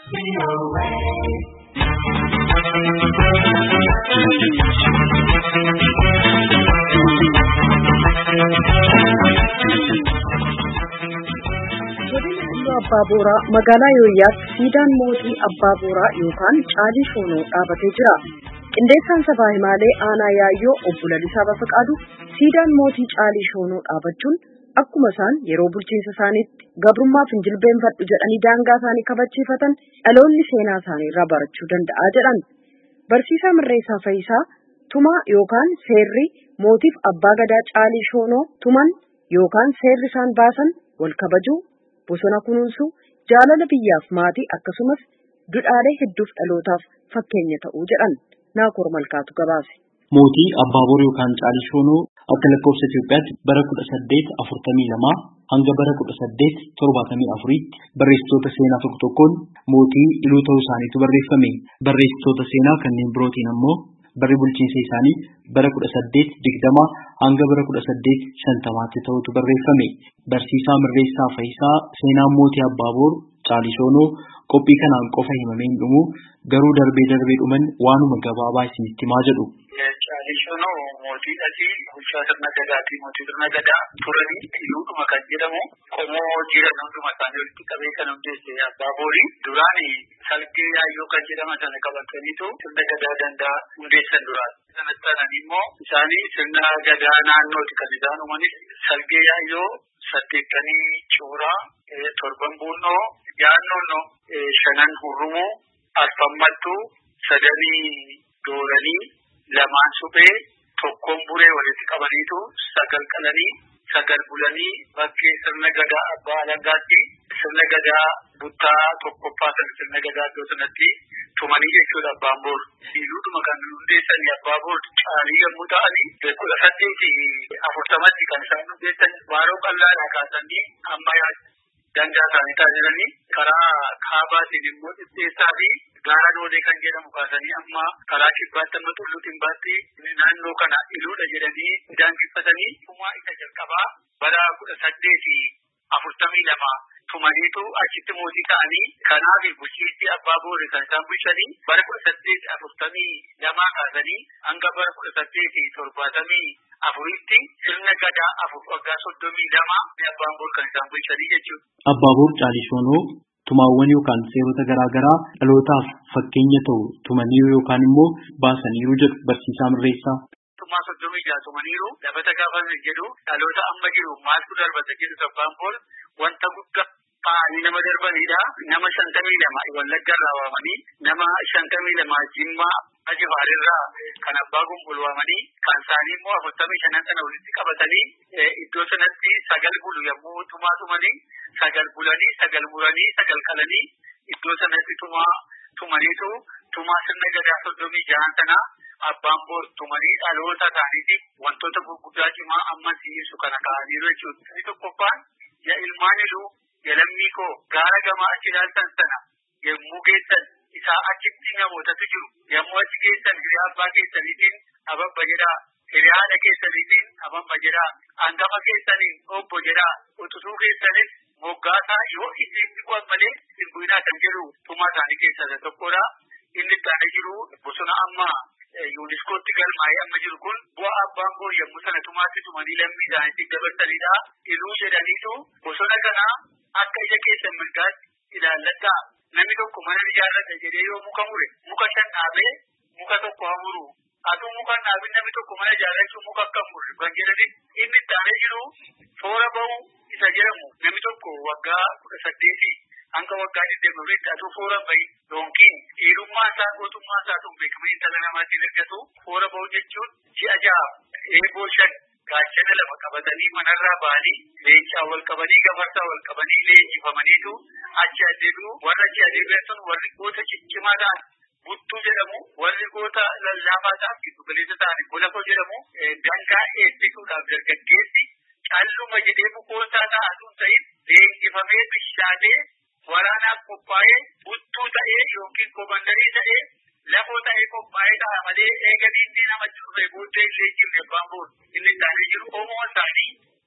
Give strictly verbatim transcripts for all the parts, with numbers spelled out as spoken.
Abbaa Booraa magaalaa Yooyyaatti siidaan mootii Abbaa Booraa yookaan Caalii Shoonoo dhaabatee jira. Qindeessaan sabaa himaalee aanaa Yaayyoo obbo Lalisaa Bafaqaadu siidaan mootii Caalii Shoonoo dhaabachuun akkuma isaan yeroo bulchiinsa isaaniitti gabrummaa fi jilbeenfadhu jedhanii daangaa isaanii kabachiifatan dhaloonni seenaa isaanii irraa barachuu danda'a jedhan. Barsiisaa Mirreessaa Fayisaa tumaa yookaan seerri mootiif abbaa gadaa Caalii Shoonoo tuman yookaan seerri isaan baasan wal kabajuu, bosona kunuunsuu, jaalala biyyaaf maatii akkasumas dudhaalee hedduuf dhalootaaf fakkeenya ta'uu jedhan. Naakoor Malkaatu gabaase. Mootii Abbaa Booraa yookaan Caalii Shoonoo akka lakkoofsa Itoophiyaatti bara kudha saddeet afurtamii lama hanga bara kudha saddeet torbaatamii afuriitti barreessitoota seenaa tokko tokkoon mootii iluu ta'uu isaaniitu barreeffame. Barreessitoota seenaa kanneen birootiin ammoo barri bulchiinsa isaanii bara kudha saddeet digdama hanga bara kudha saddeet shantamaatti ta'utu barreeffame. Barsiisaa Mirreessaa Fayisaa seenaan mootii Abbaa Booraa Caalii Shoonoo qophii kanaan qofa himamee hin dhumu garuu darbee darbee dhuman waanuma gabaabaa isinitti himaa jedhu. Caalii Shoonoo mootii dhati bulchaa sirna gadaatii mootii sirna gadaa turanii iluudhuma kan jedhamu qomoo jiran hunduma isaanii walitti qabee kan hundeesse Abbaa Boorii duraani salgee yaayyoo kan jedhama sana qabataniitu sirna gadaa danda'a hundeessan duraan. Sanatti aananii immoo isaanii sirna gadaa naannooti kan isaan uumanis salgee yaayyoo saddeettanii cuuraa torban buunoo yaannoon shanan hurrumuu arfammattuu sadanii dooranii lamaan suphee tokkoon buree walitti qabaniitu sagal qalanii sagal bulanii bakkee sirna gadaa abbaa alangaatti sirna gadaa buttaa tokkoffaa sana sirna gadaa iddoo sanatti tumanii jechuudha Abbaan Booraa. Iluudhuma kan hundeessanii Abbaa Booraa Caalii yommuu ta'anii kudha saddeeti afurtamatti kan isaan hundeessan waaroo qal'aadhaa kaasanii amma dandaa isaanii taasisanii karaa kaabaatiin immoo dhibbeessaa fi gaara doolee kan jedhamu kaasanii amma karaa kibbaatti amma tulluutiin baatti naannoo kana iluudha jedhanii daangeffatanii tumaa isa jalqabaa bara kudha saddeeti afurtamii lama tumaniitu achitti mootii ta'anii kanaaf bulchiinsi Abbaa Booraa kan isaan bulchanii bara kudha saddeeti afurtamii lamaa kaasanii hanga bara kudha saddeeti torbaatamii afuritti sirna gadaa afur waggaa soddomii lama Abbaan Booraa kan isaan bulchanii jechuudha. Abbaa Booraa Caalii Shoonoo tumaawwan yookaan seerota garaa garaa dhalootaaf fakkeenya ta'u tumaniiru yookaan immoo baasaniiru jedhu barsiisaa Mirreessaa. Tumaa soddomii jaha tumaniiru lafa gaafame jedhu dhaloota amma jiru maaltu darbata jedhu Abbaan Booraa wanta guddaa ta'anii nama darbanidha. Nama shantamii lama Wallagga irraa waamanii nama shantamii lama Jimmaa Ajifaarirraa kan Abbaa Gumbul waamanii kan isaanii immoo afurtamii shanan sana walitti qabatanii iddoo sanatti sagal bulu yommuu tumaa tumanii sagal bulanii sagal muranii sagal qalanii iddoo sanatti tumaa tumaniitu tumaa sirna gadaa soddomii jahan sana Abbaan Booraa tumanii dhaloota isaaniitiif wantoota gurguddaa cimaa amma si'isu kana ka'aniiru jechuudha. Inni tokkoffaan yaa ilmaan iluu yaa lammii koo gaara gamaa achi ilaaltan sana yommuu geessan isaa achitti namootatu jiru. Yommuu achi geessan hiriyaa abbaa keessaniitiin ababba jedhaa. Hiriyaa haadha keessaniitiin ababba jedhaa. Hangafa keessaniin obbo jedhaa. Utusuu keessanis moggaasaa yoo isin bu'an malee isin bu'inaa kan jedhu tumaa isaanii keessaa tokkodha. Inni itti jiru bosona amma yuuniskootti galmaa'ee amma jiru kun bu'aa Abbaan Booraa yommuu sana tumaatti tumanii lammii isaaniitti dabarsanidha. Iluu jedhaniitu bosona kana akka ija keessan mirgaatti ilaalladhaa. Namni tokko mana ijaarrata jedhee yoo muka mure muka shan dhaabee muka tokko haa muru. Atuu muka dhaabin namni tokko mana ijaarrachuu muka akka mure kan jedhani inni itti jiru foora ba'uu isa jedhamu namni tokko waggaa kudha saddeeti hanga waggaa digdamii afuritti atuu foora bahi yookiin dhiirummaa isaa gootummaa isaa sun beekamee intala namaatiin argatu foora ba'uu jechuun ji'a ja'a eeboo shan gaachana lama qabatanii manarraa ba'anii leencaa wal qabanii gafarsaa wal qabanii leenjifamaniitu achi adeemu warra achi adeeman sun warri goota ciccimaa ta'an buttuu jedhamu warri goota lallaafaa ta'an giddu galeessa ta'an golafoo jedhamu dangaa eebbisuudhaaf dargaggeessi calluma jedhee bukoonsaa ta'atuun ta'in leenjifamee bishaatee waraanaaf qophaa'ee buttuu ta'ee yookiin komandarii ta'ee lafoo ta'ee qophaa'ee ta'a malee eeganiinni nama turre booddee illee jirre Abbaan Booraa inni isaanii jiru oomoo isaanii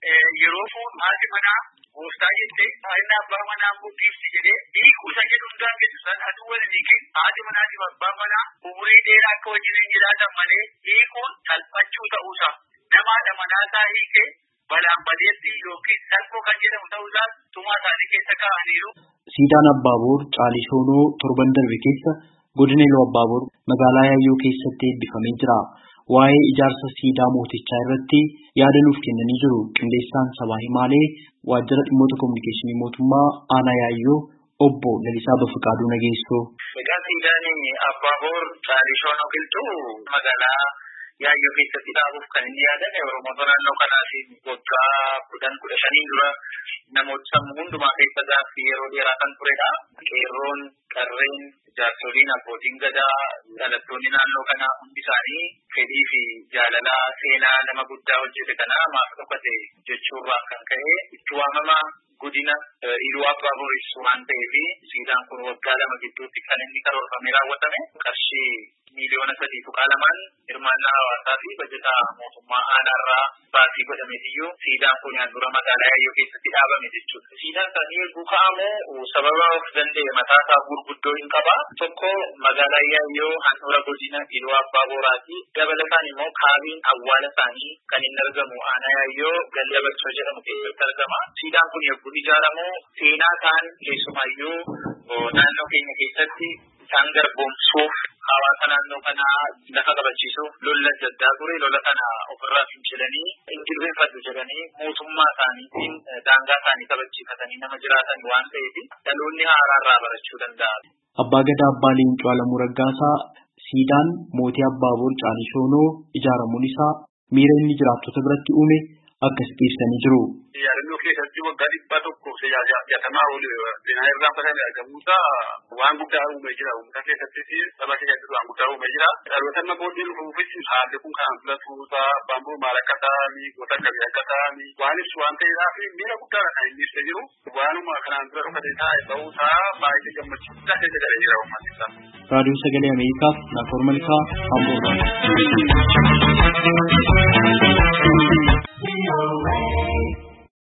yeroo fuudhu haati manaa gooftaa jettee inni abbaa manaa murtiifti jedhee hiikuu isa jedhu hundaan jedhu san aduu waliin hiikin haati manaatiif abbaa manaa umurii dheeraa akka wajjin jiraatan malee hiikuun salphachuu ta'uusaa namaadha manaasaa hiikee balaan badeetti yookiin salphoo kan jedhamu ta'uusaa tumaa isaanii keessa kaa'aniiru. Siidaan Abbaaboor Caalishoonoo torban darbe keessa godina Iluu Abbaaboor magaalaa Yaayyoo keessatti eebbifamee jira. Waa'ee ijaarsa siidaa mootichaa irratti yaada nuuf kennanii jiru qindeessaan sabaa himaalee waajjira dhimmoota kominikeeshinii mootummaa aanaa Yaayyoo obbo Lalisaa Bafiqaaduu Nageessoo. Egaa siidaan Abbaaboor Caalishoonoo qilxuu magaalaa Yaayyoo keessatti dhaabuuf kan inni yaadame Oromoota naannoo kanaaf waggaa kudhan kudha shaniin dura namoota sammuu hundumaa keessa gaaffii yeroo dheeraa kan turedha. Qeerroon, qarreen, jaarsoliin, abbootiin gadaa, dhalattoonni naannoo kanaa hundi isaanii fedhii fi jaalalaa seenaa nama guddaa hojjete kana maaf dhokate jechuurraa kan ka'e itti waamama godina Iluu Abbaaboor ibsu waan ta'eef siidaan kun waggaa lama gidduutti kan inni karoorfamee raawwatame qarshii miiliyoona sadii tuqaa lamaan hirmaannaa hawaasaa fi bajataa mootummaa aanaarraa baasii godhameetiyyuu siidaan kun handhuura magaalaa Yaayyoo keessatti dhaabame jechuudha. Siidaan kan eeguu ka'amu sababa of danda'e mataasaa gurguddoo hin qaba. Tokko magaalaa Yaayyoo handhuura godina Iluu Abbaaboraati. Dabalataan immoo kaabiin awwaala isaanii kan inni argamu aanaa Yaayyoo Gallee Balchoo jedhamu keessatti argama. Siidaan kun yogguu ijaaramu seenaa ta'an keessumaayyuu naannoo keenya keessatti isaan garboomsuuf hawaasa naannoo kanaa lafa qabachiisuuf lolla adda addaa ture. Lola kana ofirraa fincilanii injilbeeffatu jedhanii mootummaa isaaniitiin daangaa isaanii qabachiifatanii nama jiraatan waan ta'eef dhaloonni haaraarraa barachuu danda'a. Abbaa Gadaa Abbaa Leencoo Alamuu Raggaasaa siidaan mootii Abbaaboor Caalishoonoo ijaaramuun isaa miira inni jiraattota biratti uume akkasitti ibsanii jiru. Yaadannoo keessatti waggaa dhibba tokko jaatamaa oli seenaa irraa fudhatame argamuusaa waan guddaa uumee jira. Uummata keessatti saba keessatti waan guddaa uumee jira. Dhaloota amma booddee dhufuufis haalli kun kan filatuusaa baamboo maal akka ta'anii gosa akkamii akka ta'anii waan ibsu waan ta'eedhaaf miira guddaadha kan inni ibsee jiru. Waanuma kanaan dura dhokatee taa'e ta'uusaa baay'ee gammachiisaa keessa galee jira uummatni isaa. Raadiyoo Sagalee Ameerikaaf Naakoor Malkaa Amboorraa.